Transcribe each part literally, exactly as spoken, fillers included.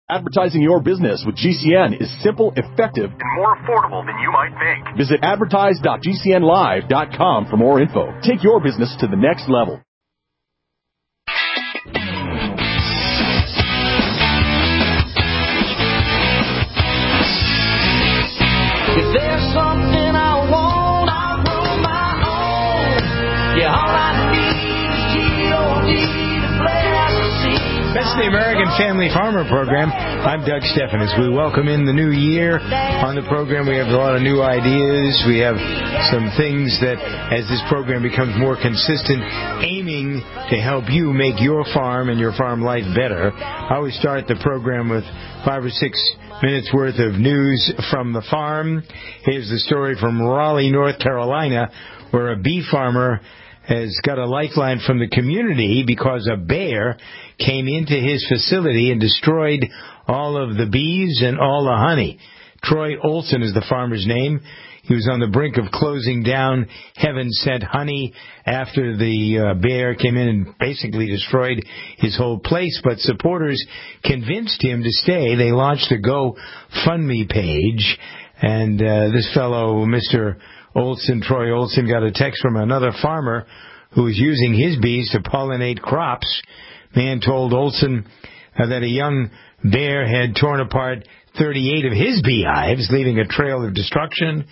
Advertising your business with G C N is simple, effective, and more affordable than you might think. Visit advertise dot g c n live dot com for more info. Take your business to the next level. If there's something I want, I'll grow my own. Yeah, all I need is G O D to play as a seed. That's the American Family Farmer Program. I'm Doug Stephanus. We welcome in the new year. On the program, we have a lot of new ideas. We have some things that, as this program becomes more consistent, aiming to help you make your farm and your farm life better. I always start the program with five or six minutes worth of news from the farm. Here's the story from Raleigh, North Carolina, where a bee farmer has got a lifeline from the community because a bear came into his facility and destroyed all of the bees and all the honey. Troy Olson is the farmer's name. He was on the brink of closing down Heaven Sent Honey after the uh, bear came in and basically destroyed his whole place. But supporters convinced him to stay. They launched a GoFundMe page, and uh, this fellow, Mister Olson, Troy Olson, got a text from another farmer who was using his bees to pollinate crops. Man told Olson uh, that a young bear had torn apart thirty-eight of his beehives, leaving a trail of destruction.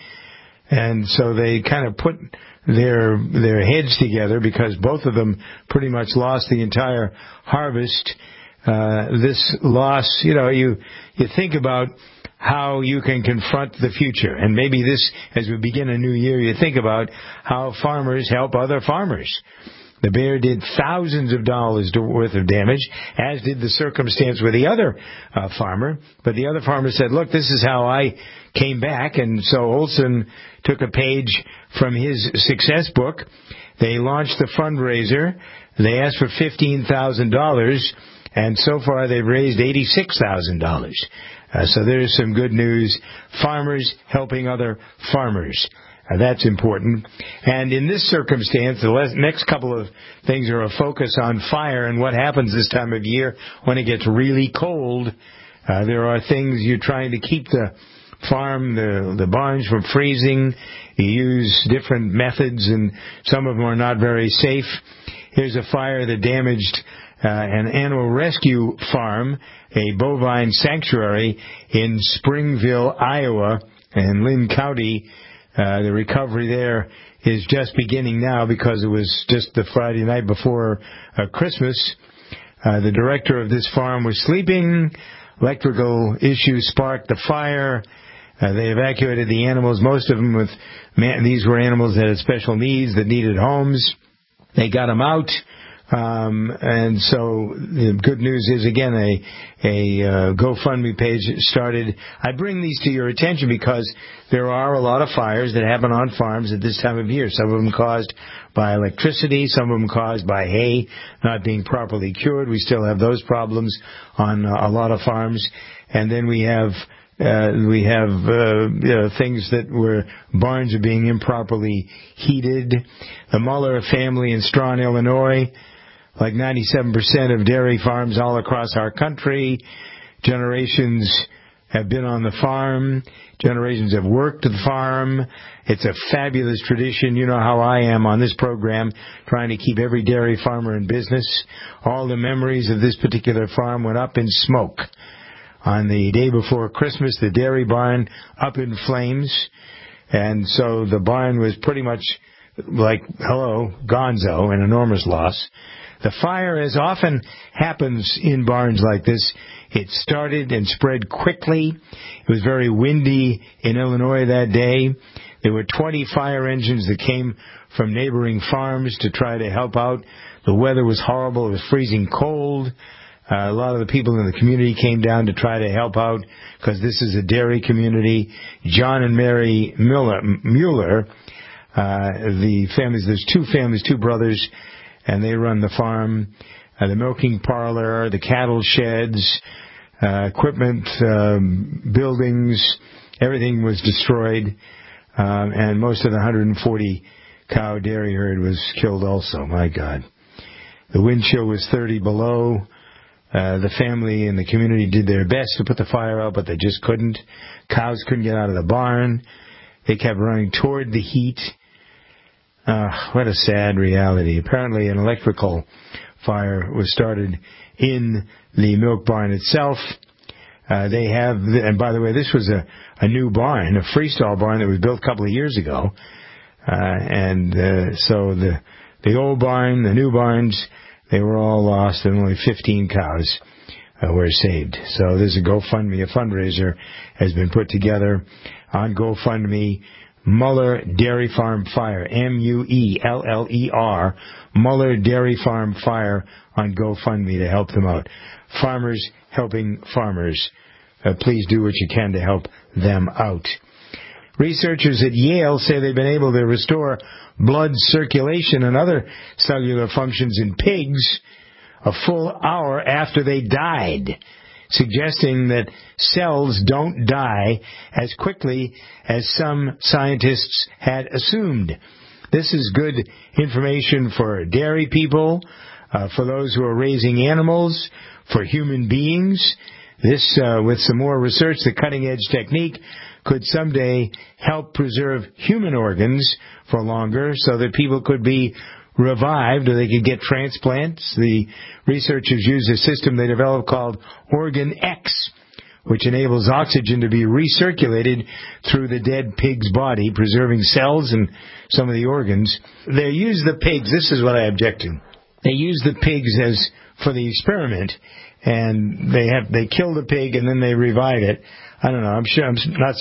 And so they kind of put their their heads together because both of them pretty much lost the entire harvest. Uh, this loss, you know, you you think about how you can confront the future. And maybe this, as we begin a new year, you think about how farmers help other farmers. The bear did thousands of dollars worth of damage, as did the circumstance with the other uh, farmer. But the other farmer said, look, this is how I came back. And so Olson took a page from his success book. They launched the fundraiser. They asked for fifteen thousand dollars, and so far they've raised eighty-six thousand dollars. Uh, so there's some good news. Farmers helping other farmers. Uh, that's important. And in this circumstance, the les- next couple of things are a focus on fire and what happens this time of year when it gets really cold. Uh, there are things you're trying to keep the farm, the, the barns from freezing. You use different methods, and some of them are not very safe. Here's a fire that damaged uh, an animal rescue farm, a bovine sanctuary in Springville, Iowa, and Lynn County. Uh, the recovery there is just beginning now because it was just the Friday night before uh, Christmas. Uh, the director of this farm was sleeping. Electrical issues sparked the fire. Uh, they evacuated the animals, most of them with, man, these were animals that had special needs, that needed homes. They got them out. Um, and so the good news is, again, a, a uh, GoFundMe page started. I bring these to your attention because there are a lot of fires that happen on farms at this time of year. Some of them caused by electricity, some of them caused by hay not being properly cured. We still have those problems on uh, a lot of farms. And then we have Uh, we have uh, you know, things that where barns are being improperly heated. The Muller family in Strawn, Illinois, like ninety-seven percent of dairy farms all across our country, generations have been on the farm. Generations have worked the farm. It's a fabulous tradition. You know how I am on this program, trying to keep every dairy farmer in business. All the memories of this particular farm went up in smoke. On the day before Christmas, the dairy barn up in flames, and so the barn was pretty much like, hello, gonzo, an enormous loss. The fire, as often happens in barns like this, it started and spread quickly. It was very windy in Illinois that day. There were twenty fire engines that came from neighboring farms to try to help out. The weather was horrible. It was freezing cold. Uh, a lot of the people in the community came down to try to help out because this is a dairy community. John and Mary Miller, Mueller, uh, the families, there's two families, two brothers, and they run the farm. Uh, the milking parlor, the cattle sheds, uh, equipment, um, buildings, everything was destroyed, um, and most of the one hundred forty cow dairy herd was killed also. My God. The wind chill was thirty below. Uh, the family and the community did their best to put the fire out, but they just couldn't. Cows couldn't get out of the barn. They kept running toward the heat. Uh, what a sad reality. Apparently an electrical fire was started in the milk barn itself. Uh, they have, and by the way, this was a, a new barn, a freestyle barn that was built a couple of years ago. Uh, and uh, so the the old barn, the new barns, they were all lost, and only fifteen cows uh, were saved. So there's a GoFundMe, a fundraiser has been put together on GoFundMe. Muller Dairy Farm Fire, M U E L L E R, Muller Dairy Farm Fire on GoFundMe to help them out. Farmers helping farmers. Uh, please do what you can to help them out. Researchers at Yale say they've been able to restore blood circulation and other cellular functions in pigs a full hour after they died, suggesting that cells don't die as quickly as some scientists had assumed. This is good information for dairy people, uh, for those who are raising animals, for human beings. This, uh, with some more research, the cutting-edge technique could someday help preserve human organs for longer so that people could be revived or they could get transplants. The researchers use a system they developed called Organ X, which enables oxygen to be recirculated through the dead pig's body, preserving cells and some of the organs. They use the pigs, this is what I object to. They use the pigs as for the experiment, and they have they kill the pig and then they revive it. I don't know. I'm sure I'm not.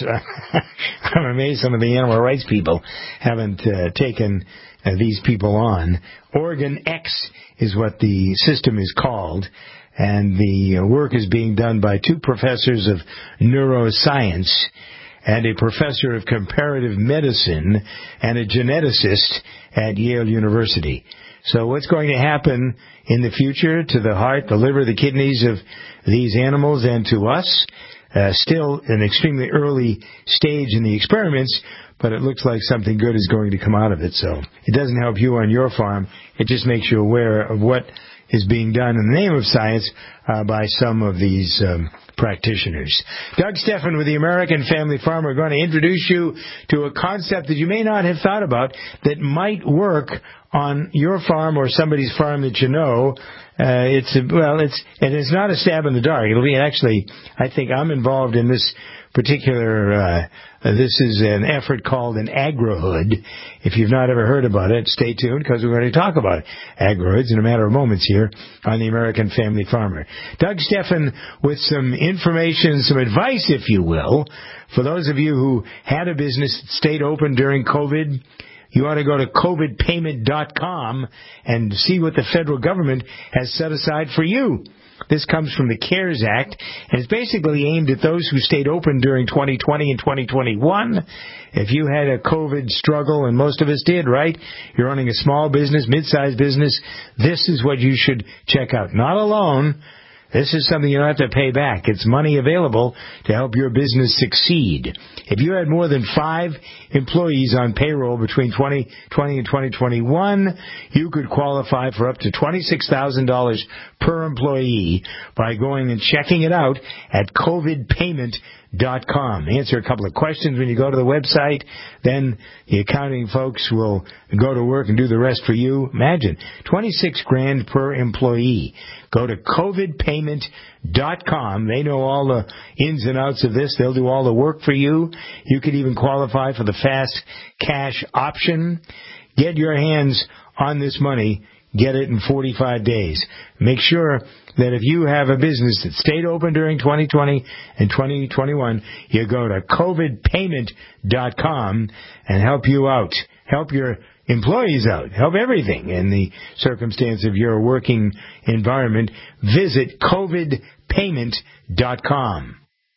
I'm amazed some of the animal rights people haven't uh, taken uh, these people on. Organ X is what the system is called, and the uh, work is being done by two professors of neuroscience and a professor of comparative medicine and a geneticist at Yale University. So what's going to happen in the future to the heart, the liver, the kidneys of these animals and to us? Uh, still an extremely early stage in the experiments, but it looks like something good is going to come out of it. So it doesn't help you on your farm. It just makes you aware of what is being done in the name of science uh, by some of these um, practitioners. Doug Stephan with the American Family Farmer are going to introduce you to a concept that you may not have thought about that might work on your farm or somebody's farm that you know. Uh, it's a, well, it's and it's not a stab in the dark. It'll be actually, I think I'm involved in this particular. Uh, uh, this is an effort called an agrohood. If you've not ever heard about it, stay tuned because we're going to talk about agrohoods in a matter of moments here on the American Family Farmer. Doug Stephan with some information, some advice, if you will, for those of you who had a business that stayed open during COVID. You ought to go to covid payment dot com and see what the federal government has set aside for you. This comes from the CARES Act, and it's basically aimed at those who stayed open during twenty twenty and twenty twenty-one. If you had a COVID struggle, and most of us did, right? You're running a small business, mid-sized business, this is what you should check out. Not alone. This is something you don't have to pay back. It's money available to help your business succeed. If you had more than five employees on payroll between twenty twenty and twenty twenty-one, you could qualify for up to twenty-six thousand dollars per employee by going and checking it out at covid payment dot com. Answer a couple of questions when you go to the website. Then the accounting folks will go to work and do the rest for you. Imagine, twenty-six grand per employee. Go to covid payment dot com. They know all the ins and outs of this. They'll do all the work for you. You could even qualify for the fast cash option. Get your hands on this money. Get it in forty-five days. Make sure that if you have a business that stayed open during twenty twenty and twenty twenty-one, you go to covid payment dot com and help you out. Help your employees out. Help everything in the circumstance of your working environment. Visit covid payment dot com.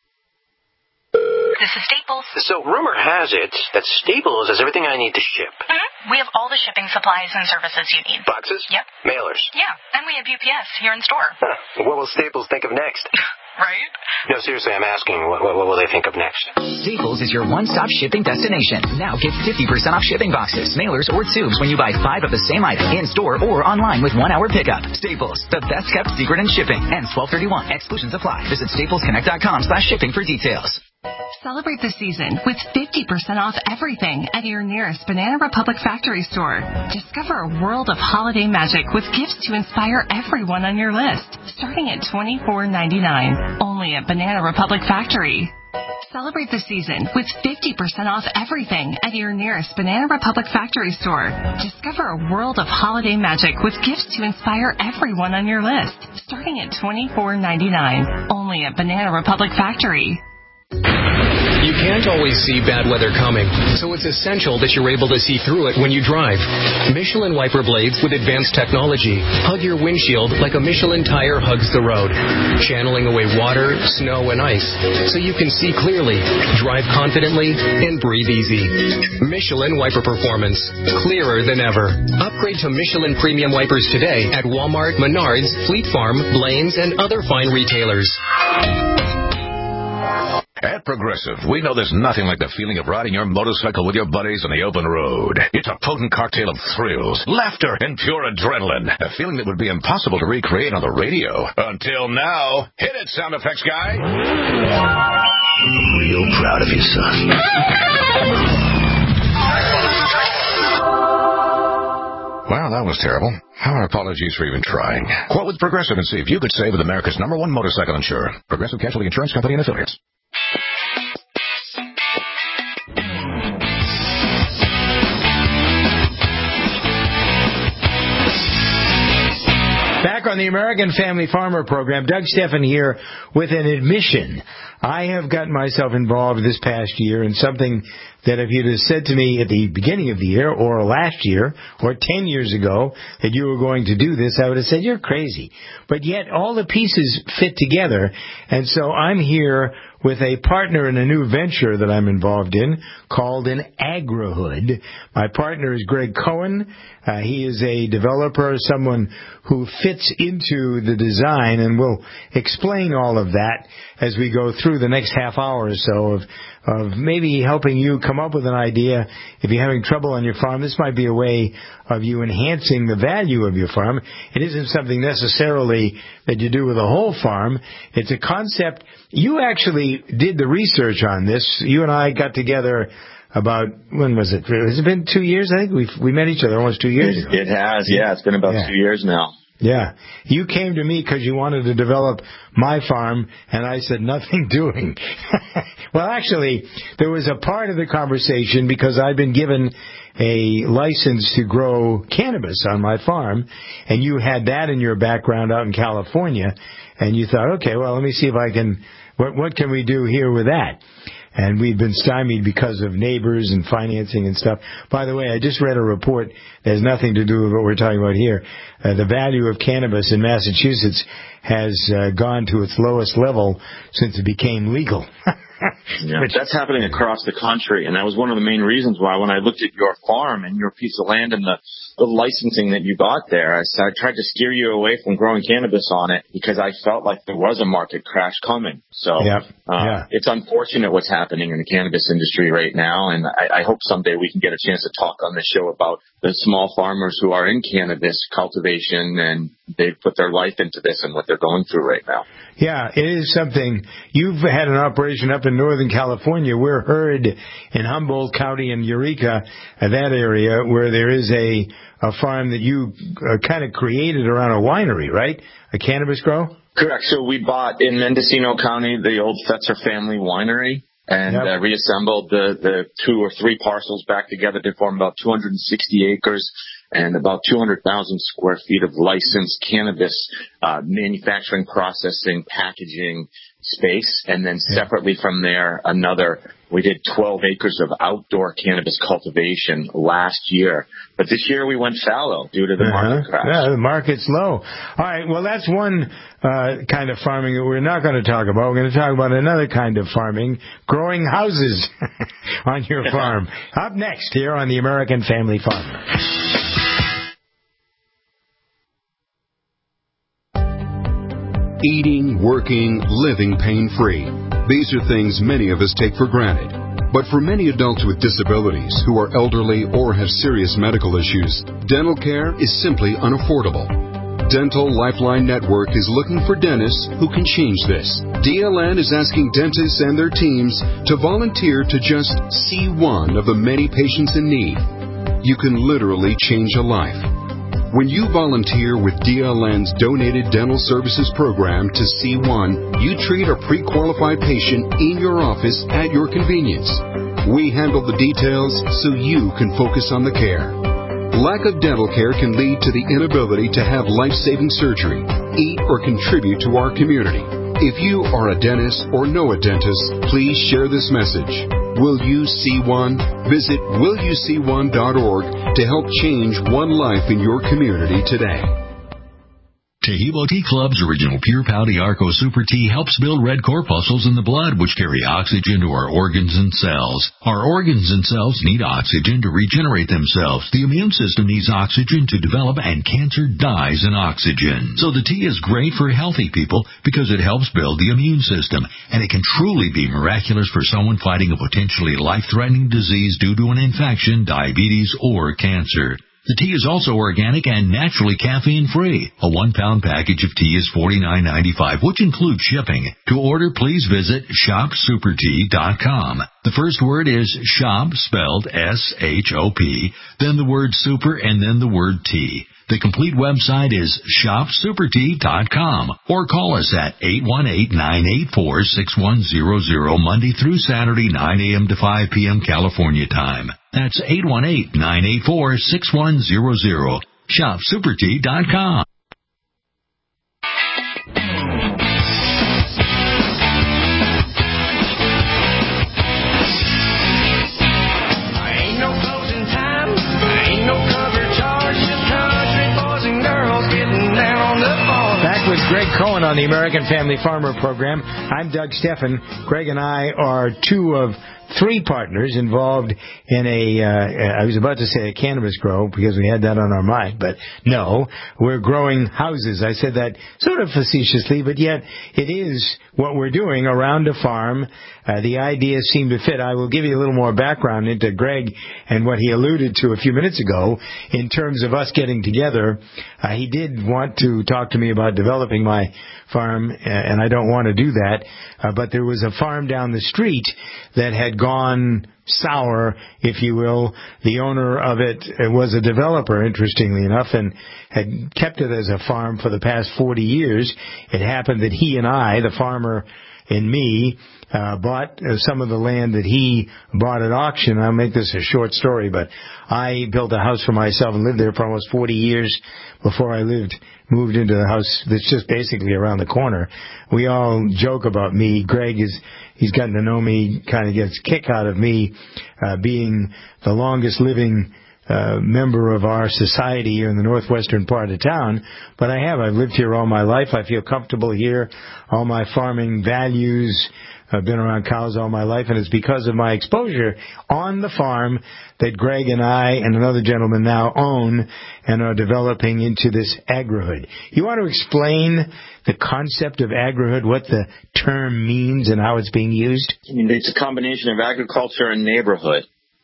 This is Staples. So rumor has it that Staples has everything I need to ship. Mm-hmm. We have all the shipping supplies and services you need. Boxes? Yep. Mailers? Yeah, and we have U P S here in store. Huh. What will Staples think of next? right? No, seriously, I'm asking, what, what, what will they think of next? Staples is your one-stop shipping destination. Now get fifty percent off shipping boxes, mailers, or tubes when you buy five of the same item in-store or online with one-hour pickup. Staples, the best-kept secret in shipping. Ends twelve thirty-one. Exclusions apply. Visit staples connect dot com slash shipping for details. Celebrate the season with fifty percent off everything at your nearest Banana Republic factory store. Discover a world of holiday magic with gifts to inspire everyone on your list, starting at twenty-four ninety-nine. Only at Banana Republic Factory. Celebrate the season with fifty percent off everything at your nearest Banana Republic factory store. Discover a world of holiday magic with gifts to inspire everyone on your list, starting at twenty-four ninety-nine. Only at Banana Republic Factory. You can't always see bad weather coming, so it's essential that you're able to see through it when you drive. Michelin wiper blades with advanced technology hug your windshield like a Michelin tire hugs the road, channeling away water, snow, and ice so you can see clearly, drive confidently, and breathe easy. Michelin wiper performance, clearer than ever. Upgrade to Michelin premium wipers today at Walmart, Menards, Fleet Farm, Blaine's, and other fine retailers. At Progressive, we know there's nothing like the feeling of riding your motorcycle with your buddies on the open road. It's a potent cocktail of thrills, laughter, and pure adrenaline. A feeling that would be impossible to recreate on the radio. Until now. Hit it, sound effects guy. I'm real proud of you, son. Well, that was terrible. Our apologies for even trying. Quote with Progressive and see if you could save with America's number one motorcycle insurer. Progressive Casualty Insurance Company and Affiliates. Back on the American Family Farmer program, Doug Stephan here with an admission. I have gotten myself involved this past year in something that if you'd have said to me at the beginning of the year or last year or ten years ago that you were going to do this, I would have said, you're crazy. But yet all the pieces fit together, and so I'm here with a partner in a new venture that I'm involved in called an AgriHood. My partner is Greg Cohen. Uh, he is a developer, someone who fits into the design, and we'll explain all of that as we go through the next half hour or so of of maybe helping you come up with an idea. If you're having trouble on your farm, this might be a way of you enhancing the value of your farm. It isn't something necessarily that you do with a whole farm. It's a concept. You actually did the research on this. You and I got together about, when was it? Has it been two years? I think we we met each other almost two years ago. It has, yeah. It's been about yeah. two years now. Yeah. You came to me because you wanted to develop my farm, and I said, nothing doing. Well, actually, there was a part of the conversation because I'd been given a license to grow cannabis on my farm, and you had that in your background out in California, and you thought, okay, well, let me see if I can, what, what can we do here with that? And we've been stymied because of neighbors and financing and stuff. By the way, I just read a report that has nothing to do with what we're talking about here. Uh, the value of cannabis in Massachusetts has uh, gone to its lowest level since it became legal. Yeah, that's happening across the country, and that was one of the main reasons why when I looked at your farm and your piece of land and the, the licensing that you got there, I, I tried to steer you away from growing cannabis on it because I felt like there was a market crash coming. So yep. uh, yeah. It's unfortunate what's happening in the cannabis industry right now, and I, I hope someday we can get a chance to talk on the show about the small farmers who are in cannabis cultivation and they've put their life into this and what they're going through right now. Yeah, it is something. You've had an operation up in Northern California. We're heard in Humboldt County and Eureka, uh, that area, where there is a, a farm that you uh, kind of created around a winery, right? A cannabis grow? Correct. So we bought in Mendocino County the old Fetzer family winery and yep. uh, reassembled the, the two or three parcels back together to form about two hundred sixty acres. And about two hundred thousand square feet of licensed cannabis uh, manufacturing, processing, packaging space. And then separately from there, another, we did twelve acres of outdoor cannabis cultivation last year. But this year we went fallow due to the uh-huh. market crash. Yeah, the market's low. All right, well, that's one uh, kind of farming that we're not going to talk about. We're going to talk about another kind of farming, growing houses on your farm. Up next here on the American Family Farmer. Eating, working, living pain-free. These are things many of us take for granted. But for many adults with disabilities who are elderly or have serious medical issues, dental care is simply unaffordable. Dental Lifeline Network is looking for dentists who can change this. D L N is asking dentists and their teams to volunteer to just see one of the many patients in need. You can literally change a life. When you volunteer with D L N's Donated Dental Services Program to C one, you treat a pre-qualified patient in your office at your convenience. We handle the details so you can focus on the care. Lack of dental care can lead to the inability to have life-saving surgery, eat, or contribute to our community. If you are a dentist or know a dentist, please share this message. Will you see one? Visit will you see one dot org to help change one life in your community today. Taheebo Tea Club's original Pure Pau Arco Super Tea helps build red corpuscles in the blood, which carry oxygen to our organs and cells. Our organs and cells need oxygen to regenerate themselves. The immune system needs oxygen to develop, and cancer dies in oxygen. So the tea is great for healthy people because it helps build the immune system, and it can truly be miraculous for someone fighting a potentially life-threatening disease due to an infection, diabetes, or cancer. The tea is also organic and naturally caffeine-free. A one-pound package of tea is forty-nine ninety-five, which includes shipping. To order, please visit shop super tea dot com. The first word is shop, spelled S H O P, then the word super, and then the word tea. The complete website is shop super tea dot com, or call us at eight one eight, nine eight four, six one zero zero Monday through Saturday, nine a.m. to five p.m. California time. That's eight one eight, nine eight four, six one zero zero. shop super tea dot com. With Greg Cohen on the American Family Farmer Program. I'm Doug Steffen. Greg and I are two of three partners involved in a, uh, I was about to say a cannabis grow because we had that on our mind, but no, we're growing houses. I said that sort of facetiously, but yet it is what we're doing around a farm. Uh, the ideas seem to fit. I will give you a little more background into Greg and what he alluded to a few minutes ago in terms of us getting together. Uh, he did want to talk to me about developing my farm, and I don't want to do that, uh, but there was a farm down the street that had gone sour, if you will. The owner of it was a developer, interestingly enough, and had kept it as a farm for the past forty years. It happened that he and I, the farmer and me, uh, bought uh, some of the land that he bought at auction. I'll make this a short story, but I built a house for myself and lived there for almost forty years before I lived, moved into the house that's just basically around the corner. We all joke about me. Greg is, he's gotten to know me, kind of gets a kick out of me, uh, being the longest living Uh, member of our society here in the northwestern part of town, but I have. I've lived here all my life. I feel comfortable here. All my farming values. I've been around cows all my life, and it's because of my exposure on the farm that Greg and I and another gentleman now own and are developing into this agrihood. You want to explain the concept of agrihood, what the term means and how it's being used? I mean, it's a combination of agriculture and neighborhood.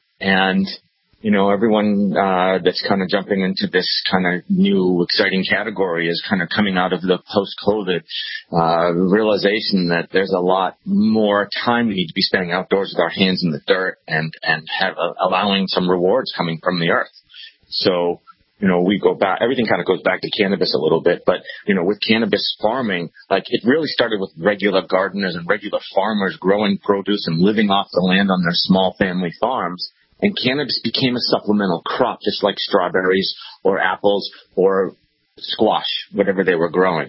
And you know, everyone uh, that's kind of jumping into this kind of new, exciting category is kind of coming out of the post-COVID uh, realization that there's a lot more time we need to be spending outdoors with our hands in the dirt and, and have uh, allowing some rewards coming from the earth. So, you know, we go back, everything kind of goes back to cannabis a little bit, but, you know, with cannabis farming, like it really started with regular gardeners and regular farmers growing produce and living off the land on their small family farms. And cannabis became a supplemental crop, just like strawberries or apples or squash, whatever they were growing.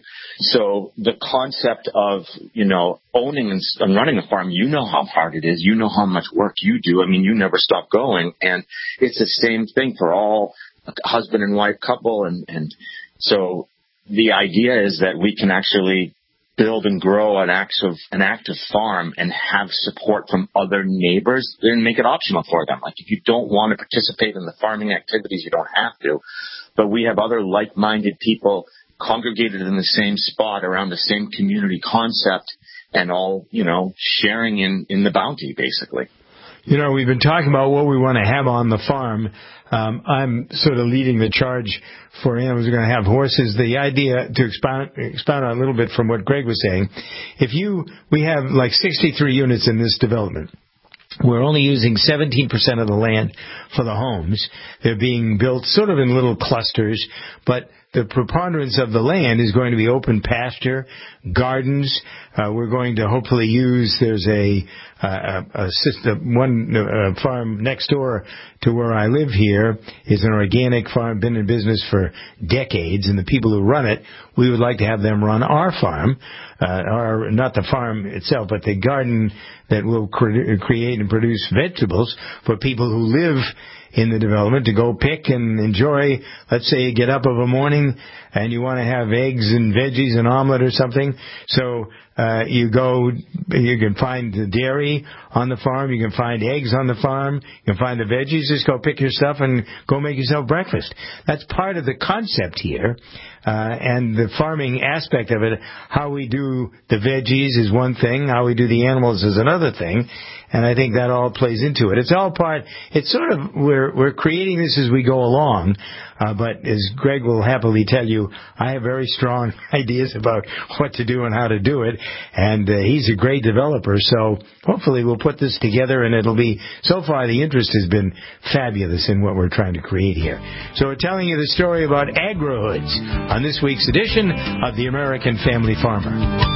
So the concept of, you know, owning and, and running a farm, you know how hard it is. You know how much work you do. I mean, you never stop going. And it's the same thing for all husband and wife couple. And, and so the idea is that we can actually build and grow an active, an active farm and have support from other neighbors and make it optional for them. Like if you don't want to participate in the farming activities, you don't have to. But we have other like-minded people congregated in the same spot around the same community concept and all, you know, sharing in, in the bounty, basically. You know, we've been talking about what we want to have on the farm. Um, I'm sort of leading the charge for animals. We're going to have horses. The idea, to expound, expound on a little bit from what Greg was saying, if you, we have like sixty-three units in this development. We're only using seventeen percent of the land for the homes. They're being built sort of in little clusters, but the preponderance of the land is going to be open pasture, gardens. Uh, we're going to hopefully use, there's a, a, a system, one uh, farm next door to where I live here is an organic farm, been in business for decades, and the people who run it, we would like to have them run our farm, uh, our, not the farm itself, but the garden that will cre- create and produce vegetables for people who live in the development to go pick and enjoy. Let's say you get up of a morning and you want to have eggs and veggies and omelet or something. So uh, you go, you can find the dairy on the farm, you can find eggs on the farm, you can find the veggies. Just go pick your stuff and go make yourself breakfast. That's part of the concept here. Uh, and the farming aspect of it, how we do the veggies is one thing, how we do the animals is another thing, and I think that all plays into it. It's all part, it's sort of, we're, we're creating this as we go along, uh, but as Greg will happily tell you, I have very strong ideas about what to do and how to do it, and uh, he's a great developer, so hopefully we'll put this together and it'll be, so far the interest has been fabulous in what we're trying to create here. So we're telling you the story about AgriHoods on this week's edition of The American Family Farmer.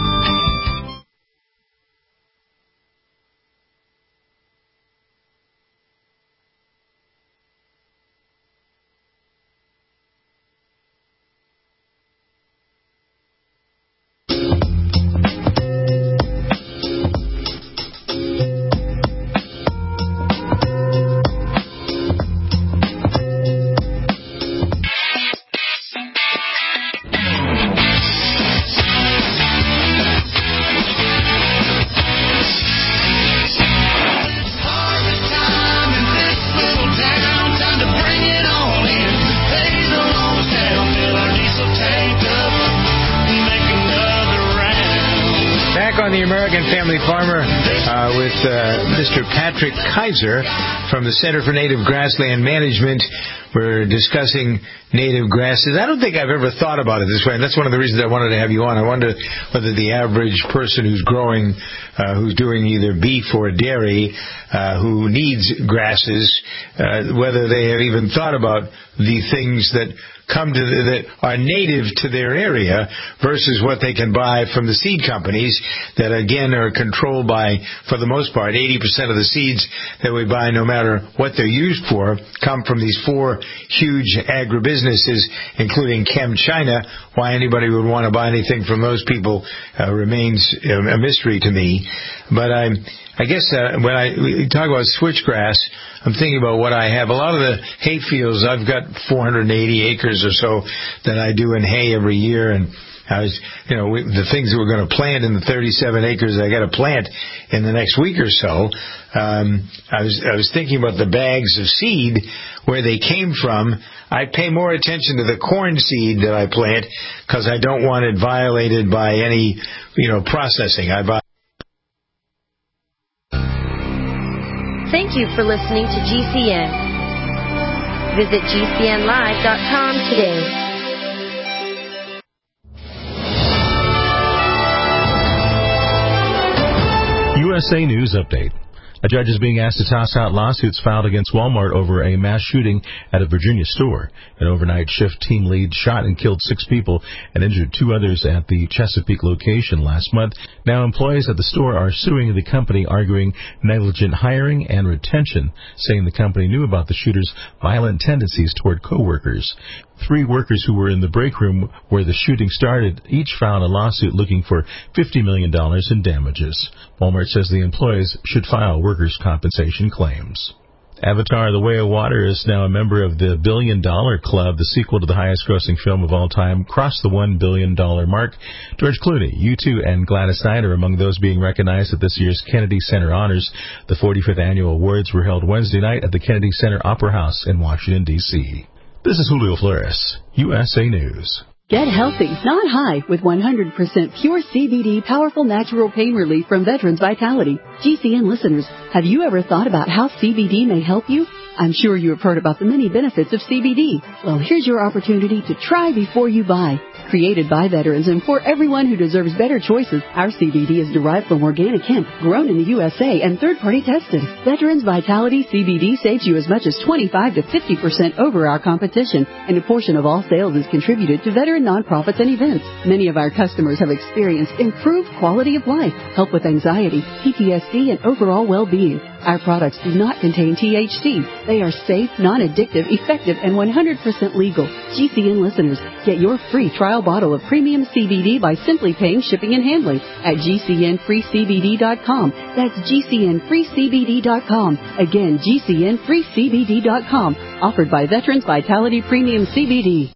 On the American Family Farmer uh, with uh, Mister Patrick Kaiser from the Center for Native Grassland Management. We're discussing native grasses. I don't think I've ever thought about it this way, and that's one of the reasons I wanted to have you on. I wonder whether the average person who's growing, uh, who's doing either beef or dairy, uh, who needs grasses, uh, whether they have even thought about the things that come to the, that are native to their area versus what they can buy from the seed companies that, again, are controlled by, for the most part, eighty percent of the seeds that we buy, no matter what they're used for, come from these four huge agribusinesses, including ChemChina. Why anybody would want to buy anything from those people uh, remains a mystery to me. But I, I guess uh, when I we talk about switchgrass, I'm thinking about what I have. A lot of the hay fields, I've got four hundred eighty acres or so that I do in hay every year, and I was, you know, we, the things that we're going to plant in the thirty-seven acres I got to plant in the next week or so. Um, I was I was thinking about the bags of seed, where they came from. I pay more attention to the corn seed that I plant because I don't want it violated by any, you know, processing. I buy. Thank you for listening to G C N. Visit G C N live dot com today. U S A News Update. A judge is being asked to toss out lawsuits filed against Walmart over a mass shooting at a Virginia store. An overnight shift team lead shot and killed six people and injured two others at the Chesapeake location last month. Now employees at the store are suing the company, arguing negligent hiring and retention, saying the company knew about the shooter's violent tendencies toward coworkers. Three workers who were in the break room where the shooting started each filed a lawsuit looking for fifty million dollars in damages. Walmart says the employees should file workers' compensation claims. Avatar: The Way of Water is now a member of the Billion Dollar Club. The sequel to the highest-grossing film of all time crossed the one billion dollars mark. George Clooney, U two, and Gladys Knight are among those being recognized at this year's Kennedy Center Honors. The forty-fifth annual awards were held Wednesday night at the Kennedy Center Opera House in Washington, D C This is Julio Flores, U S A News. Get healthy, not high, with one hundred percent pure C B D powerful natural pain relief from Veterans Vitality. G C N listeners, have you ever thought about how C B D may help you? I'm sure you have heard about the many benefits of C B D. Well, here's your opportunity to try before you buy. Created by veterans and for everyone who deserves better choices, our C B D is derived from organic hemp, grown in the U S A and third-party tested. Veterans Vitality C B D saves you as much as twenty-five to fifty percent over our competition, and a portion of all sales is contributed to veteran nonprofits and events. Many of our customers have experienced improved quality of life, help with anxiety, P T S D, and overall well-being. Our products do not contain T H C. They are safe, non-addictive, effective, and one hundred percent legal. G C N listeners, get your free trial bottle of premium C B D by simply paying shipping and handling at G C N free C B D dot com. That's G C N free C B D dot com. Again, G C N free C B D dot com. Offered by Veterans Vitality Premium C B D.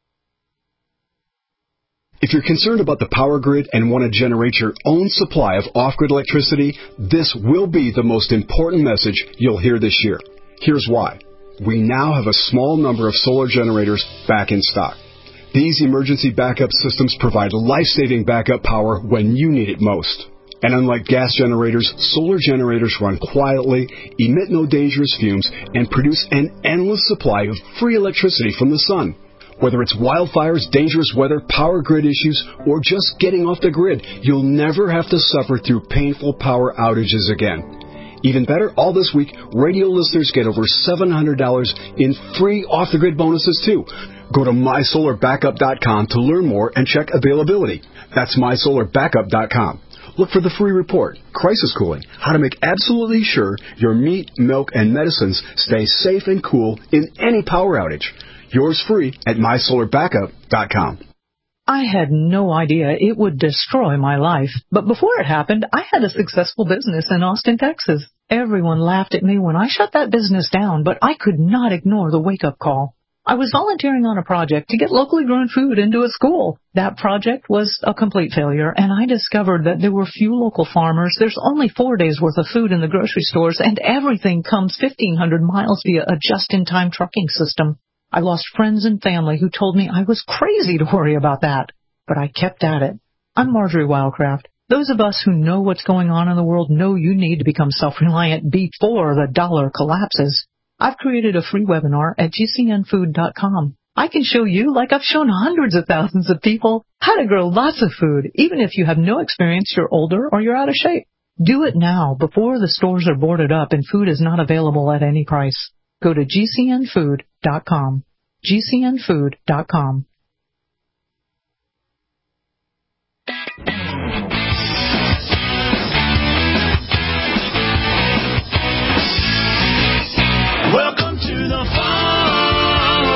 If you're concerned about the power grid and want to generate your own supply of off-grid electricity, this will be the most important message you'll hear this year. Here's why. We now have a small number of solar generators back in stock. These emergency backup systems provide life-saving backup power when you need it most. And unlike gas generators, solar generators run quietly, emit no dangerous fumes, and produce an endless supply of free electricity from the sun. Whether it's wildfires, dangerous weather, power grid issues, or just getting off the grid, you'll never have to suffer through painful power outages again. Even better, all this week, radio listeners get over seven hundred dollars in free off-the-grid bonuses, too. Go to my solar backup dot com to learn more and check availability. That's my solar backup dot com. Look for the free report, Crisis Cooling, how to make absolutely sure your meat, milk, and medicines stay safe and cool in any power outage. Yours free at my solar backup dot com. I had no idea it would destroy my life. But before it happened, I had a successful business in Austin, Texas. Everyone laughed at me when I shut that business down, but I could not ignore the wake-up call. I was volunteering on a project to get locally grown food into a school. That project was a complete failure, and I discovered that there were few local farmers. There's only four days' worth of food in the grocery stores, and everything comes fifteen hundred miles via a just-in-time trucking system. I lost friends and family who told me I was crazy to worry about that, but I kept at it. I'm Marjorie Wildcraft. Those of us who know what's going on in the world know you need to become self-reliant before the dollar collapses. I've created a free webinar at G C N food dot com. I can show you, like I've shown hundreds of thousands of people, how to grow lots of food, even if you have no experience, you're older, or you're out of shape. Do it now before the stores are boarded up and food is not available at any price. Go to G C N food dot com. G C N food dot com. Welcome to the farm,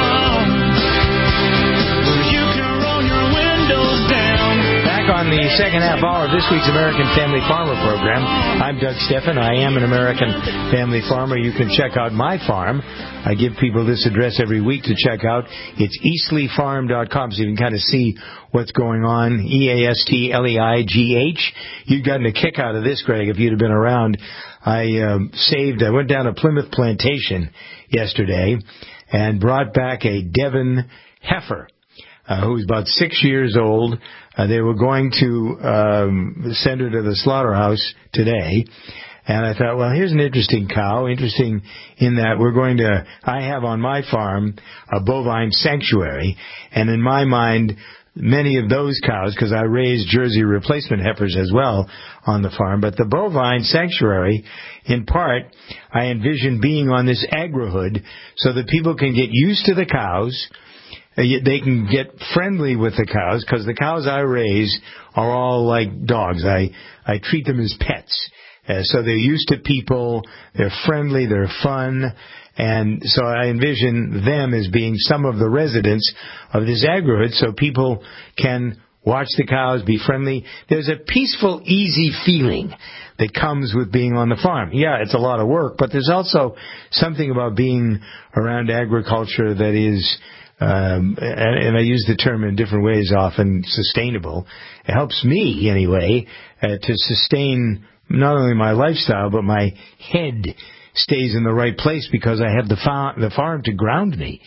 where you can roll your windows down. Back on the second half hour of this week's American Family Farmer program, I'm Doug Steffen. I am an American Family Farmer. You can check out my farm. I give people this address every week to check out. It's eastleigh farm dot com, so you can kind of see what's going on. E A S T L E I G H. You'd gotten a kick out of this, Greg, if you'd have been around. I um, saved, I went down to Plymouth Plantation yesterday and brought back a Devon heifer, uh, who was about six years old. Uh, they were going to um, send her to the slaughterhouse today. And I thought, well, here's an interesting cow, interesting in that we're going to, I have on my farm a bovine sanctuary, and in my mind, many of those cows, because I raise Jersey replacement heifers as well on the farm, but the bovine sanctuary, in part, I envision being on this agri-hood so that people can get used to the cows. They can get friendly with the cows, because the cows I raise are all like dogs. I, I treat them as pets. Uh, so they're used to people, they're friendly, they're fun, and so I envision them as being some of the residents of this agri-hood, so people can watch the cows, be friendly. There's a peaceful, easy feeling that comes with being on the farm. Yeah, it's a lot of work, but there's also something about being around agriculture that is, um, and, and I use the term in different ways often, sustainable. It helps me, anyway, uh, to sustain not only my lifestyle, but my head stays in the right place because I have the, fa- the farm to ground me.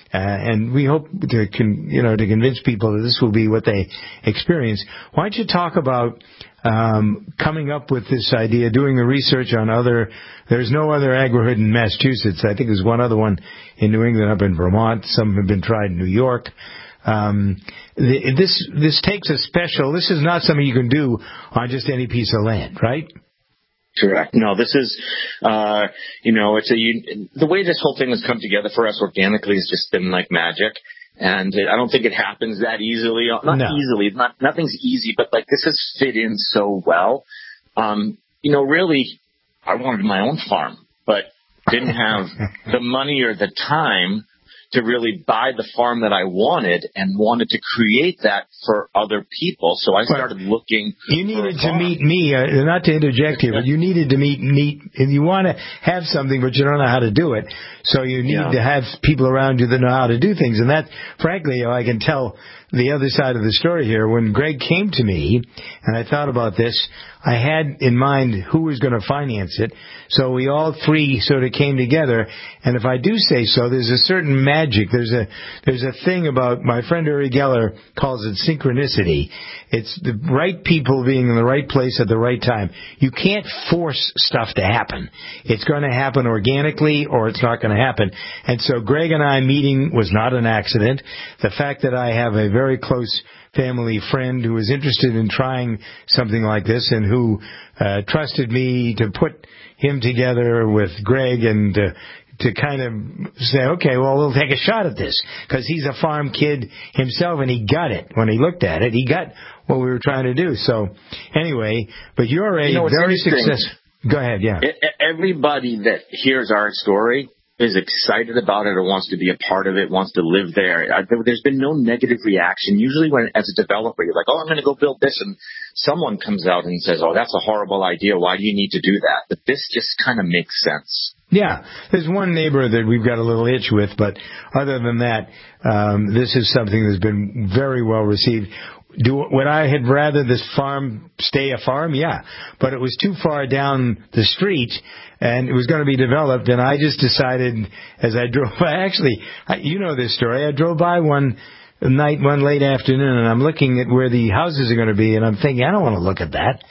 Uh, and we hope to, con- you know, to convince people that this will be what they experience. Why don't you talk about um, coming up with this idea, doing the research on other, there's no other agri-hood in Massachusetts. I think there's one other one in New England, up in Vermont. Some have been tried in New York. Um, the, this, this takes a special, this is not something you can do on just any piece of land, right? Correct. No, this is, uh, you know, it's a, you, the way this whole thing has come together for us organically has just been like magic. And I don't think it happens that easily. Not no. easily. Not, nothing's easy, but like this has fit in so well. Um, you know, really, I wanted my own farm, but didn't have the money or the time to really buy the farm that I wanted, and wanted to create that for other people. So I started looking. You needed to meet me, uh, not to interject here, but you needed to meet meet. And you want to have something, but you don't know how to do it. So you need yeah. to have people around you that know how to do things. And that, frankly, you know, I can tell the other side of the story here. When Greg came to me, and I thought about this, I had in mind who was going to finance it. So we all three sort of came together. And if I do say so, there's a certain magic. There's a there's a thing about, my friend Uri Geller calls it synchronicity. It's the right people being in the right place at the right time. You can't force stuff to happen. It's going to happen organically, or it's not going to happen. And so Greg and I meeting was not an accident. The fact that I have a very close family friend who was interested in trying something like this, and who uh, trusted me to put him together with Greg, and uh, to kind of say, okay, well, we'll take a shot at this, because he's a farm kid himself, and he got it. When he looked at it, he got what we were trying to do. So anyway, but you're a you know, very successful. Go ahead, yeah. Everybody that hears our story is excited about it, or wants to be a part of it, wants to live there. There's been no negative reaction. Usually when, as a developer, you're like, oh, I'm going to go build this, and someone comes out and says, oh, that's a horrible idea. Why do you need to do that? But this just kind of makes sense. Yeah, there's one neighbor that we've got a little itch with, but other than that, um, this is something that's been very well received. Do would I had rather this farm stay a farm? Yeah, but it was too far down the street, and it was going to be developed. And I just decided, as I drove by, actually, I, you know this story. I drove by one night, one late afternoon, and I'm looking at where the houses are going to be, and I'm thinking, I don't want to look at that.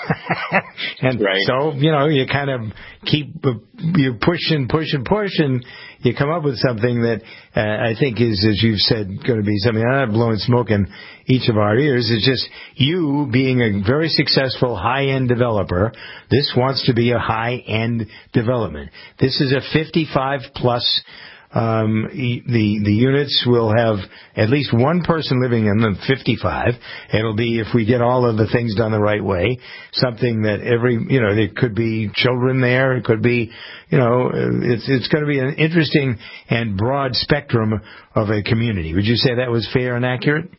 And right. so, you know, you kind of keep, you push and push and push, and you come up with something that uh, I think is, as you've said, going to be something. I'm not blowing smoke in each of our ears. It's just you being a very successful high-end developer. This wants to be a high-end development. This is a fifty-five plus. Um, the the units will have at least one person living in them, fifty-five. It'll be, if we get all of the things done the right way, something that every, you know, there could be children there. It could be, you know, it's it's going to be an interesting and broad spectrum of a community. Would you say that was fair and accurate?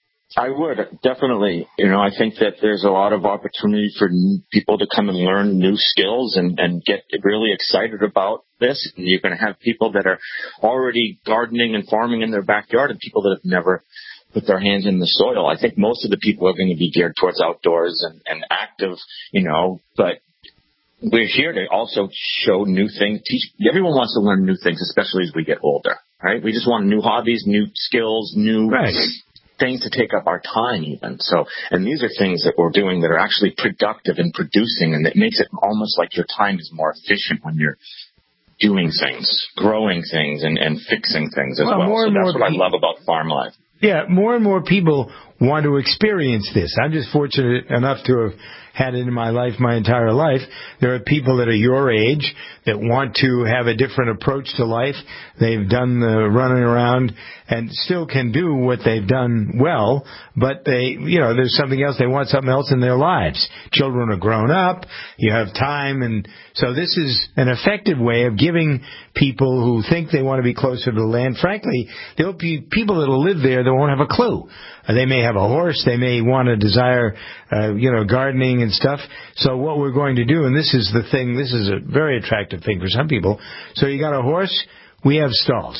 I would, definitely. You know, I think that there's a lot of opportunity for people to come and learn new skills and, and get really excited about this. And you're going to have people that are already gardening and farming in their backyard, and people that have never put their hands in the soil. I think most of the people are going to be geared towards outdoors and, and active, you know, but we're here to also show new things. Teach, everyone wants to learn new things, especially as we get older, right? We just want new hobbies, new skills, new... Right. things to take up our time even. So, and these are things that we're doing that are actually productive and producing, and it makes it almost like your time is more efficient when you're doing things, growing things, and, and fixing things as well. well. So that's what I love about farm life. Yeah, more and more people want to experience this. I'm just fortunate enough to have had it in my life my entire life. There are people that are your age that want to have a different approach to life. They've done the running around and still can do what they've done well, but they, you know, there's something else. They want something else in their lives. Children are grown up. You have time. And so this is an effective way of giving people who think they want to be closer to the land. Frankly, there'll be people that will live there that won't have a clue. They may have a horse. They may want to desire, uh, you know, gardening and stuff. So what we're going to do, and this is the thing, this is a very attractive thing for some people. So you got a horse, we have stalls.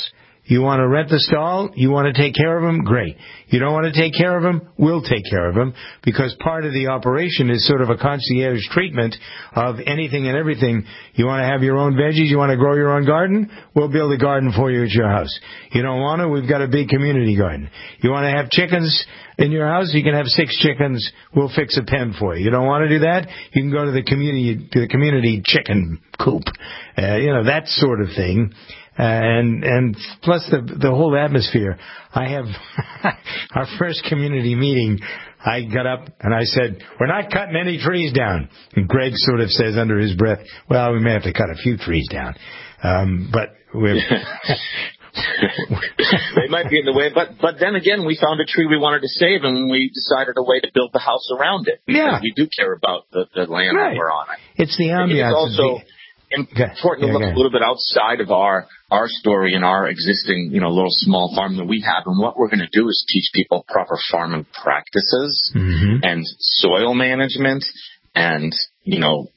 You want to rent the stall? You want to take care of them? Great. You don't want to take care of them? We'll take care of them, because part of the operation is sort of a concierge treatment of anything and everything. You want to have your own veggies? You want to grow your own garden? We'll build a garden for you at your house. You don't want to? We've got a big community garden. You want to have chickens in your house? You can have six chickens. We'll fix a pen for you. You don't want to do that? You can go to the community to the community chicken coop. Uh, you know, that sort of thing. Uh, and and plus the the whole atmosphere. I have our first community meeting. I got up and I said, "We're not cutting any trees down." And Greg sort of says under his breath, "Well, we may have to cut a few trees down, um, but we're." They might be in the way, but but then again, we found a tree we wanted to save, and we decided a way to build the house around it. Yeah, we do care about the, the land right. that we're on. It's the ambiance. It's also important yeah, to look a little bit outside of our our story and our existing, you know, little small farm that we have. And what we're going to do is teach people proper farming practices mm-hmm. and soil management and, you know,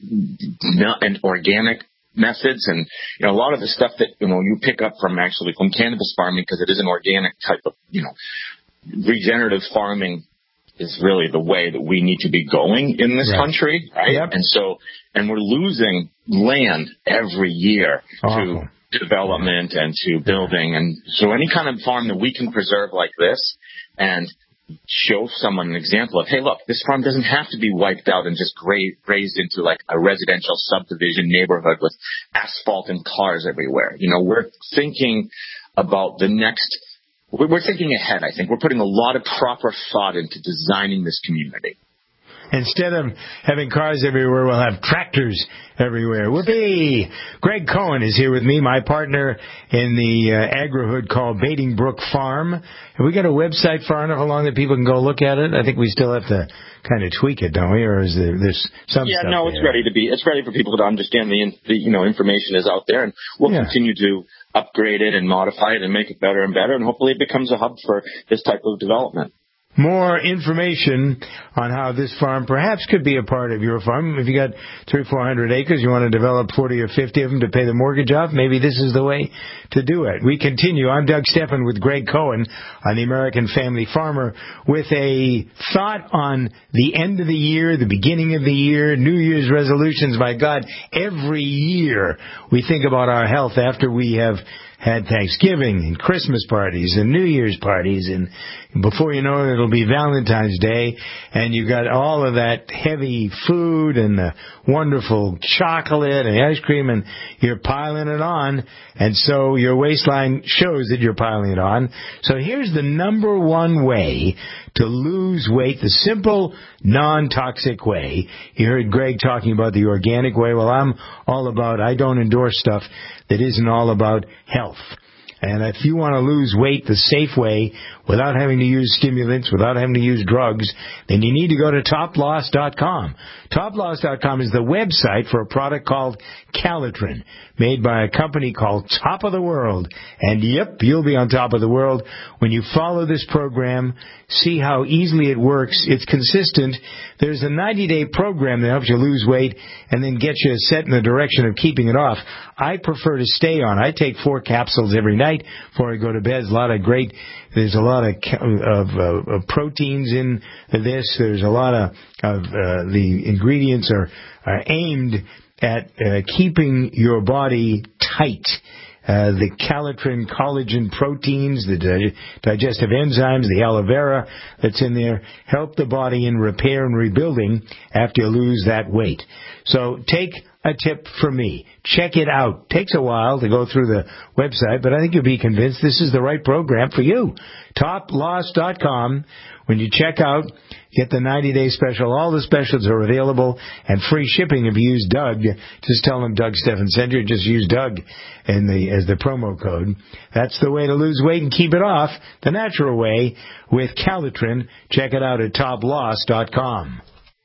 and organic methods. And, you know, a lot of the stuff that, you know, you pick up from actually from cannabis farming, because it is an organic type of, you know, regenerative farming is really the way that we need to be going in this right. country, right? Yep. And so, and we're losing land every year Awful. to development and to building. And so any kind of farm that we can preserve like this and show someone an example of, hey, look, this farm doesn't have to be wiped out and just gra- grazed into like a residential subdivision neighborhood with asphalt and cars everywhere. You know, we're thinking about the next We're thinking ahead, I think. We're putting a lot of proper thought into designing this community. Instead of having cars everywhere, we'll have tractors everywhere. Whoopee! Greg Cohen is here with me, my partner in the uh, agri-hood called Baiting Brook Farm. Have we got a website far enough along that people can go look at it? I think we still have to kind of tweak it, don't we? Or is there there's some yeah, stuff no, there? it's ready to be. It's ready for people to understand the, the you know information is out there, and we'll yeah. continue to upgrade it and modify it and make it better and better, and hopefully it becomes a hub for this type of development. More information on how this farm perhaps could be a part of your farm. If you got three, four hundred acres, you want to develop forty or fifty of them to pay the mortgage off, maybe this is the way to do it. We continue. I'm Doug Steffen with Greg Cohen on the American Family Farmer with a thought on the end of the year, the beginning of the year, New Year's resolutions. My God, every year we think about our health after we have had Thanksgiving and Christmas parties and New Year's parties, and before you know it, it'll be Valentine's Day, and you got all of that heavy food and the wonderful chocolate and ice cream, and you're piling it on, and so your waistline shows that you're piling it on. So here's the number one way to lose weight, the simple, non-toxic way. You heard Greg talking about the organic way. Well, I'm all about, I don't endorse stuff that isn't all about health. And if you want to lose weight the safe way, without having to use stimulants, without having to use drugs, then you need to go to top loss dot com. top loss dot com is the website for a product called Calitrin, made by a company called Top of the World. And yep, you'll be on top of the world when you follow this program, see how easily it works. It's consistent. There's a ninety-day program that helps you lose weight and then gets you set in the direction of keeping it off. I prefer to stay on. I take four capsules every night before I go to bed. There's a lot of great, there's a lot of, of, uh, of proteins in this. There's a lot of, of uh, the ingredients are, are aimed at uh, keeping your body tight. Uh, the Calitrin collagen proteins, the di- digestive enzymes, the aloe vera that's in there help the body in repair and rebuilding after you lose that weight. So take a tip from me. Check it out. Takes a while to go through the website, but I think you'll be convinced this is the right program for you. top loss dot com. When you check out, get the ninety-day special. All the specials are available and free shipping if you use Doug. Just tell them Doug Steffen sent you. Just use Doug in the, as the promo code. That's the way to lose weight and keep it off the natural way with Calitrin. Check it out at top loss dot com.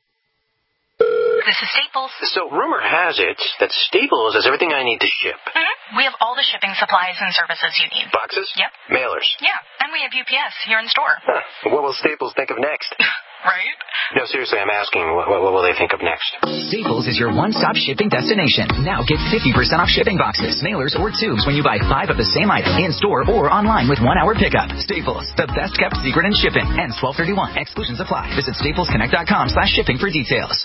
This is Staples. So rumor has it that Staples has everything I need to ship. Mm-hmm. We have all the shipping supplies and services you need. Boxes? Yep. Mailers? Yeah, and we have U P S here in store. Huh. What will Staples think of next? right? No, seriously, I'm asking, what, what will they think of next? Staples is your one-stop shipping destination. Now get fifty percent off shipping boxes, mailers, or tubes when you buy five of the same item in-store or online with one-hour pickup. Staples, the best-kept secret in shipping. Ends twelve thirty-one. Exclusions apply. Visit staplesconnect.com slash shipping for details.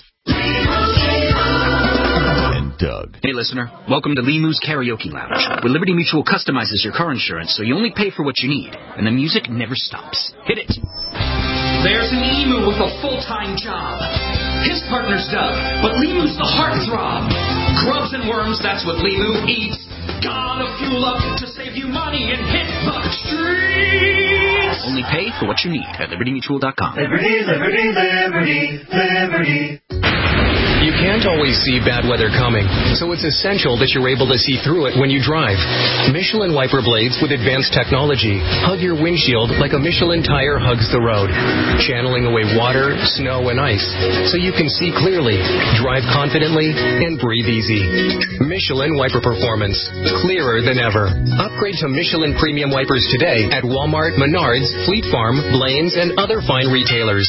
Doug. Hey, listener. Welcome to Limu's Karaoke Lounge, where Liberty Mutual customizes your car insurance so you only pay for what you need, and the music never stops. Hit it. There's an emu with a full-time job. His partner's Doug, but Limu's the heartthrob. Grubs and worms, that's what Limu eats. Gotta fuel up to save you money and hit the streets. Only pay for what you need at liberty mutual dot com. Liberty, liberty, liberty, liberty. You can't always see bad weather coming, so it's essential that you're able to see through it when you drive. Michelin wiper blades with advanced technology hug your windshield like a Michelin tire hugs the road, channeling away water, snow, and ice so you can see clearly, drive confidently, and breathe easy. Michelin wiper performance, clearer than ever. Upgrade to Michelin premium wipers today at Walmart, Menards, Fleet Farm, Blaine's, and other fine retailers.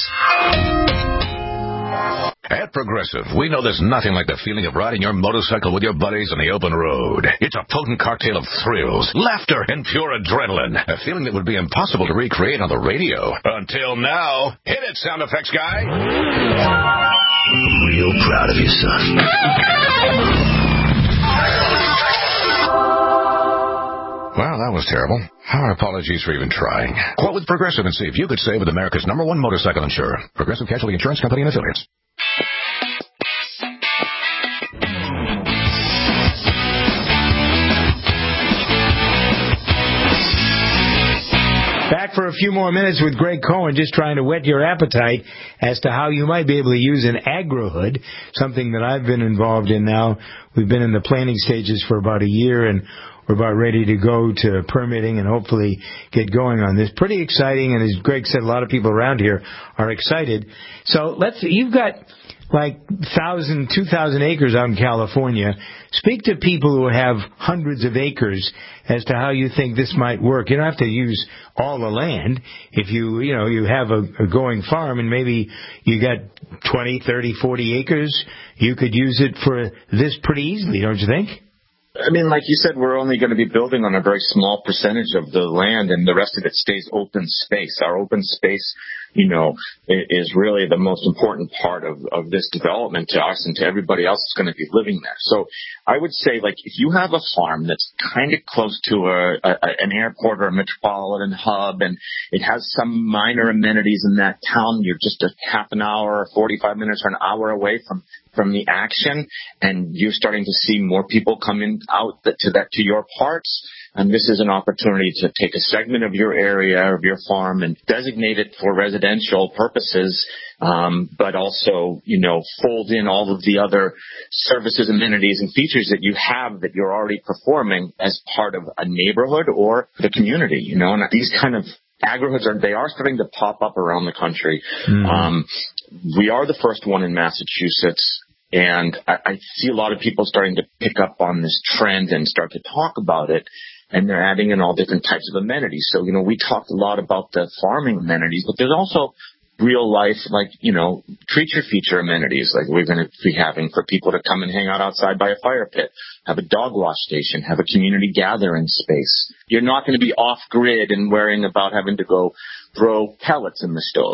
At Progressive, we know there's nothing like the feeling of riding your motorcycle with your buddies on the open road. It's a potent cocktail of thrills, laughter, and pure adrenaline. A feeling that would be impossible to recreate on the radio. Until now. Hit it, sound effects guy. I'm real proud of you, son. Well, that was terrible. Our apologies for even trying. Quote with Progressive and see if you could save with America's number one motorcycle insurer. Progressive Casualty Insurance Company and Affiliates. Back for a few more minutes with Greg Cohen, just trying to whet your appetite as to how you might be able to use an agri-hood, something that I've been involved in now. We've been in the planning stages for about a year, and we're about ready to go to permitting and hopefully get going on this. Pretty exciting, and as Greg said, a lot of people around here are excited. So let's, you've got like thousand, two thousand acres out in California. Speak to people who have hundreds of acres as to how you think this might work. You don't have to use all the land. If you, you know, you have a, a going farm and maybe you got twenty, thirty, forty acres, you could use it for this pretty easily, don't you think? I mean, like you said, we're only going to be building on a very small percentage of the land, and the rest of it stays open space. Our open space, you know, is really the most important part of, of this development to us and to everybody else that's going to be living there. So I would say, like, if you have a farm that's kind of close to a, a, an airport or a metropolitan hub, and it has some minor amenities in that town, you're just a half an hour, forty-five minutes, or an hour away from from the action, and you're starting to see more people coming out to that to your parts, and this is an opportunity to take a segment of your area, of your farm, and designate it for residential purposes, um, but also, you know, fold in all of the other services, amenities, and features that you have that you're already performing as part of a neighborhood or the community, you know, and these kind of agri-hoods are, they are starting to pop up around the country. Mm-hmm. Um, we are the first one in Massachusetts, and I, I see a lot of people starting to pick up on this trend and start to talk about it, and they're adding in all different types of amenities. So, you know, we talked a lot about the farming amenities, but there's also real life, like, you know, creature feature amenities, like we're going to be having for people to come and hang out outside by a fire pit, have a dog wash station, have a community gathering space. You're not going to be off grid and worrying about having to go throw pellets in the stove.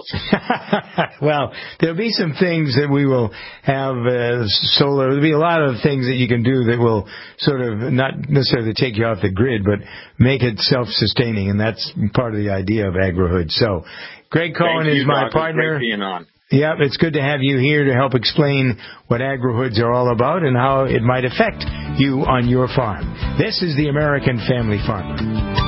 Well, there'll be some things that we will have uh, solar. There'll be a lot of things that you can do that will sort of not necessarily take you off the grid, but make it self-sustaining, and that's part of the idea of agri-hood. So, Greg Cohen is my partner. Great being on. Yeah, it's good to have you here to help explain what agri-hoods are all about and how it might affect you on your farm. This is the American Family Farmer.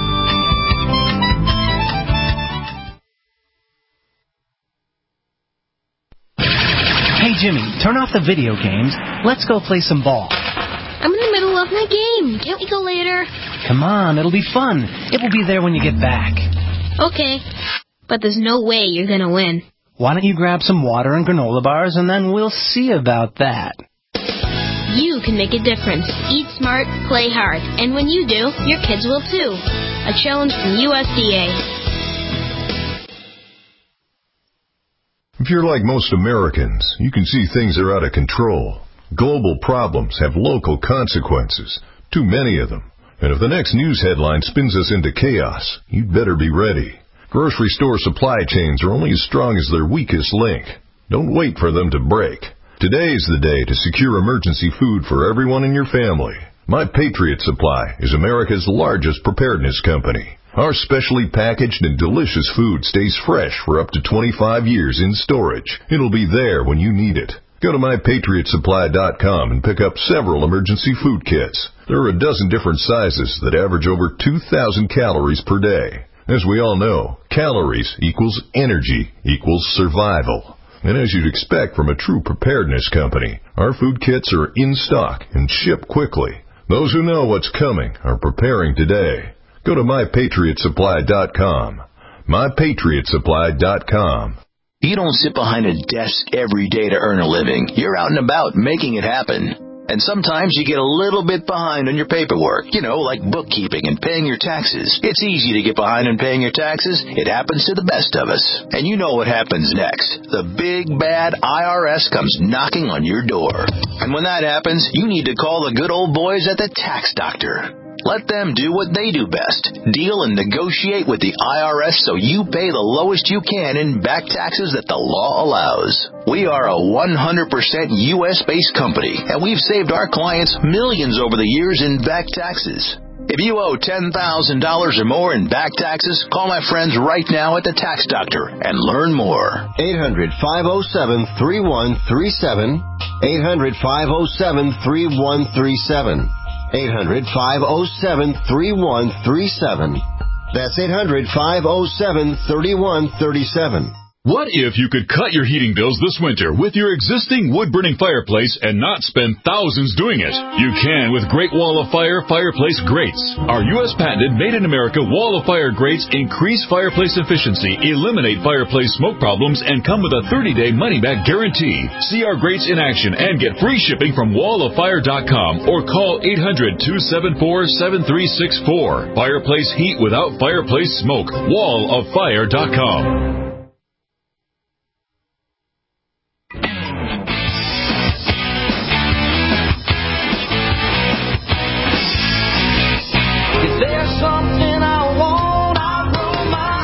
Hey, Jimmy, turn off the video games. Let's go play some ball. I'm in the middle of my game. Can't we go later? Come on, it'll be fun. It will be there when you get back. Okay, but there's no way you're going to win. Why don't you grab some water and granola bars, and then we'll see about that. You can make a difference. Eat smart, play hard. And when you do, your kids will too. A challenge from U S D A. If you're like most Americans, you can see things are out of control. Global problems have local consequences, too many of them. And if the next news headline spins us into chaos, you'd better be ready. Grocery store supply chains are only as strong as their weakest link. Don't wait for them to break. Today's the day to secure emergency food for everyone in your family. My Patriot Supply is America's largest preparedness company. Our specially packaged and delicious food stays fresh for up to twenty-five years in storage. It'll be there when you need it. Go to my patriot supply dot com and pick up several emergency food kits. There are a dozen different sizes that average over two thousand calories per day. As we all know, calories equals energy equals survival. And as you'd expect from a true preparedness company, our food kits are in stock and ship quickly. Those who know what's coming are preparing today. Go to my patriot supply dot com. my patriot supply dot com. You don't sit behind a desk every day to earn a living. You're out and about making it happen. And sometimes you get a little bit behind on your paperwork, you know, like bookkeeping and paying your taxes. It's easy to get behind on paying your taxes. It happens to the best of us. And you know what happens next. The big, bad I R S comes knocking on your door. And when that happens, you need to call the good old boys at the Tax Doctor. Let them do what they do best. Deal and negotiate with the I R S so you pay the lowest you can in back taxes that the law allows. We are a one hundred percent U S-based company, and we've saved our clients millions over the years in back taxes. If you owe ten thousand dollars or more in back taxes, call my friends right now at the Tax Doctor and learn more. eight hundred, five oh seven, three one three seven. eight hundred, five oh seven, three one three seven. eight hundred, five oh seven, three one three seven. That's eight hundred, five oh seven, three one three seven. What if you could cut your heating bills this winter with your existing wood-burning fireplace and not spend thousands doing it? You can with Great Wall of Fire fireplace grates. Our U S patented made-in-America Wall of Fire grates increase fireplace efficiency, eliminate fireplace smoke problems, and come with a thirty-day money-back guarantee. See our grates in action and get free shipping from wall of fire dot com or call eight hundred, two seven four, seven three six four. Fireplace heat without fireplace smoke. wall of fire dot com. Something I want, I grow my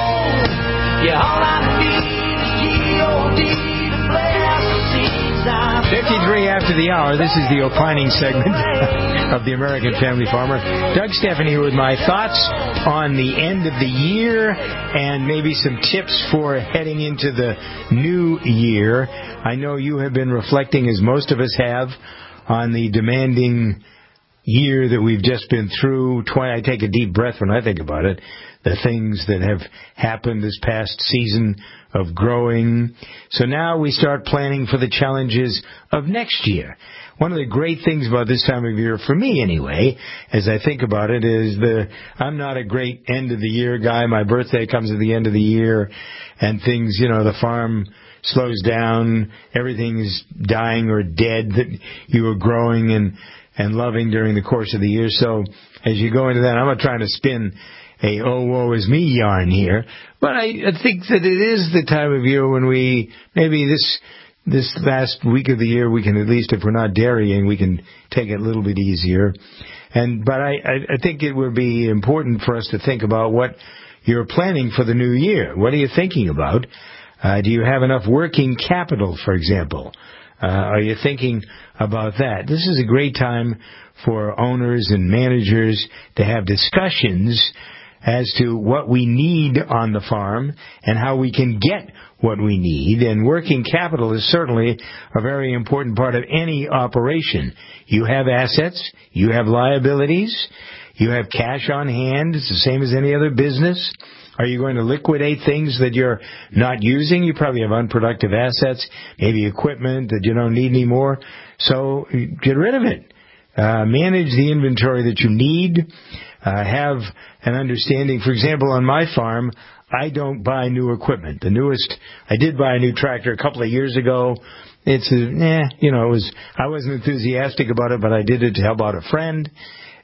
own. Yeah, all I need is G O D to bless the seeds I fifty-three after the hour. This is the opining segment of the American Family Farmer. Doug Stephanie here with my thoughts on the end of the year and maybe some tips for heading into the new year. I know you have been reflecting, as most of us have, on the demanding year that we've just been through. I take a deep breath when I think about it. The things that have happened this past season of growing. So now we start planning for the challenges of next year. One of the great things about this time of year, for me anyway, as I think about it, is the I'm not a great end of the year guy. My birthday comes at the end of the year, and things, you know, the farm slows down. Everything's dying or dead that you were growing and and loving during the course of the year. So as you go into that, I'm not trying to spin a oh, woe is me yarn here, but I, I think that it is the time of year when we, maybe this this last week of the year, we can at least, if we're not dairying, we can take it a little bit easier. And But I, I, I think it would be important for us to think about what you're planning for the new year. What are you thinking about? Uh, do you have enough working capital, for example? Uh, are you thinking about that? This is a great time for owners and managers to have discussions as to what we need on the farm and how we can get what we need. And working capital is certainly a very important part of any operation. You have assets, you have liabilities, you have cash on hand. It's the same as any other business. Are you going to liquidate things that you're not using? You probably have unproductive assets, maybe equipment that you don't need anymore. So get rid of it. Uh, manage the inventory that you need. Uh, have an understanding. For example, on my farm, I don't buy new equipment. The newest, I did buy a new tractor a couple of years ago. It's a, eh, you know, it was, I wasn't enthusiastic about it, but I did it to help out a friend.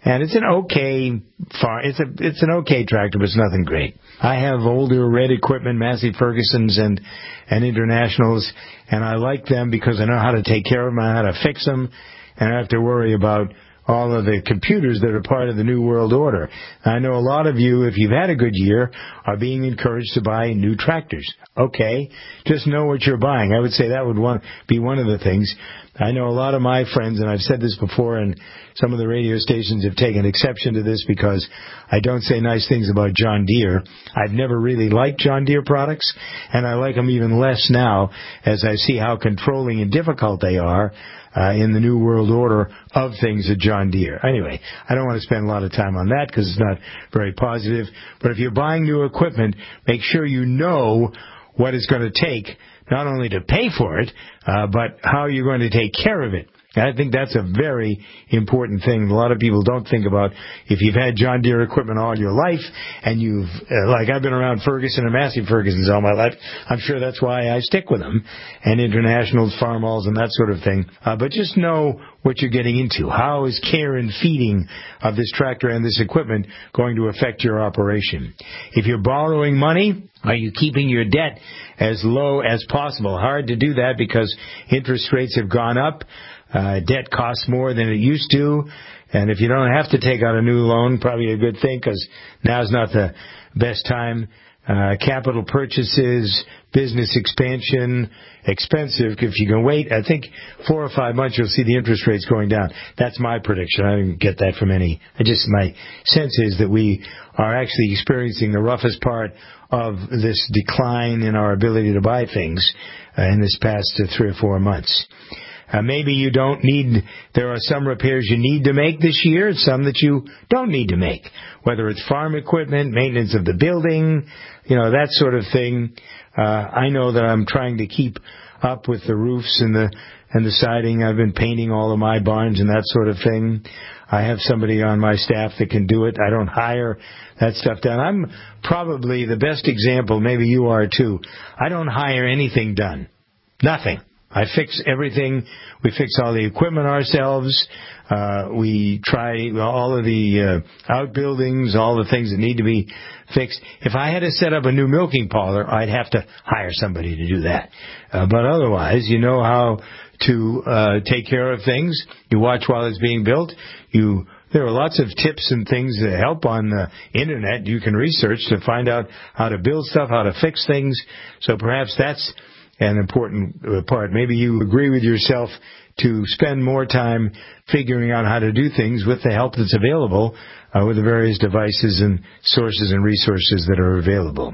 And it's an okay far. It's a it's an okay tractor, but it's nothing great. I have older red equipment, Massey Fergusons and and Internationals, and I like them because I know how to take care of them, I know how to fix them, and I don't have to worry about all of the computers that are part of the New World Order. I know a lot of you, if you've had a good year, are being encouraged to buy new tractors. Okay, just know what you're buying. I would say that would one, be one of the things. I know a lot of my friends, and I've said this before, and some of the radio stations have taken exception to this because I don't say nice things about John Deere. I've never really liked John Deere products, and I like them even less now as I see how controlling and difficult they are Uh, in the New World Order of things at John Deere. Anyway, I don't want to spend a lot of time on that because it's not very positive. But if you're buying new equipment, make sure you know what it's going to take, not only to pay for it, uh, but how you're going to take care of it. And I think that's a very important thing. A lot of people don't think about if you've had John Deere equipment all your life and you've, uh, like I've been around Ferguson and Massey Fergusons all my life. I'm sure that's why I stick with them. And Internationals, Farmalls, and that sort of thing. Uh, but just know what you're getting into. How is care and feeding of this tractor and this equipment going to affect your operation? If you're borrowing money, are you keeping your debt as low as possible? Hard to do that because interest rates have gone up. Uh, debt costs more than it used to, and if you don't have to take out a new loan, probably a good thing because now's not the best time. Uh, capital purchases, business expansion, expensive. If you can wait, I think four or five months you'll see the interest rates going down. That's my prediction. I didn't get that from any. I just, my sense is that we are actually experiencing the roughest part of this decline in our ability to buy things uh, in this past uh, three or four months. Uh, maybe you don't need, there are some repairs you need to make this year, and some that you don't need to make. Whether it's farm equipment, maintenance of the building, you know, that sort of thing. Uh, I know that I'm trying to keep up with the roofs and the, and the siding. I've been painting all of my barns and that sort of thing. I have somebody on my staff that can do it. I don't hire that stuff done. I'm probably the best example, maybe you are too. I don't hire anything done. Nothing. I fix everything. We fix all the equipment ourselves. Uh, we try all of the uh, outbuildings, all the things that need to be fixed. If I had to set up a new milking parlor, I'd have to hire somebody to do that. Uh, but otherwise, you know how to uh, take care of things. You watch while it's being built. You There are lots of tips and things that help on the Internet. You can research to find out how to build stuff, how to fix things. So perhaps that's an important part. Maybe you agree with yourself to spend more time figuring out how to do things with the help that's available uh, with the various devices and sources and resources that are available.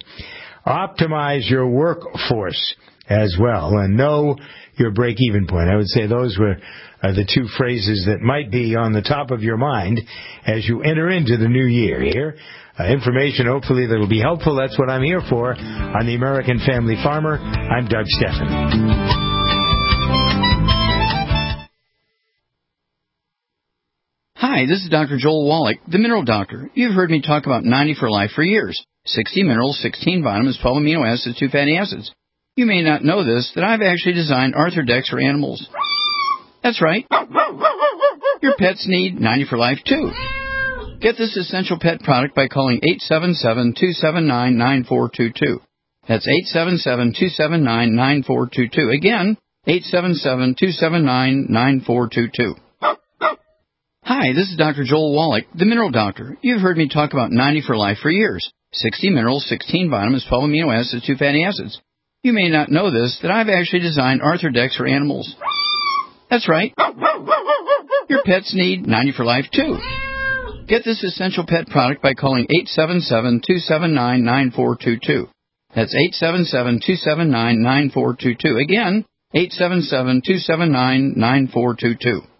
Optimize your workforce as well and know your break-even point. I would say those were uh, the two phrases that might be on the top of your mind as you enter into the new year here. Uh, information, hopefully, that will be helpful. That's what I'm here for on the American Family Farmer. I'm Doug Steffen. Hi, this is Doctor Joel Wallach, the Mineral Doctor. You've heard me talk about ninety for Life for years. sixty minerals, sixteen vitamins, twelve amino acids, two fatty acids. You may not know this, that I've actually designed Arthrodex for animals. That's right. Your pets need ninety for Life, too. Get this essential pet product by calling eight seven seven, two seven nine, nine four two two. That's eight seven seven, two seven nine, nine four two two. Again, eight seven seven, two seven nine, nine four two two. Hi, this is Doctor Joel Wallach, the Mineral Doctor. You've heard me talk about ninety for Life for years. sixty minerals, sixteen vitamins, twelve amino acids, two fatty acids. You may not know this, that I've actually designed Arthrodex for animals. That's right. Your pets need ninety for Life, too. Get this essential pet product by calling eight seven seven, two seven nine, nine four two two. That's eight seven seven, two seven nine, nine four two two. Again, eight seven seven, two seven nine, nine four two two.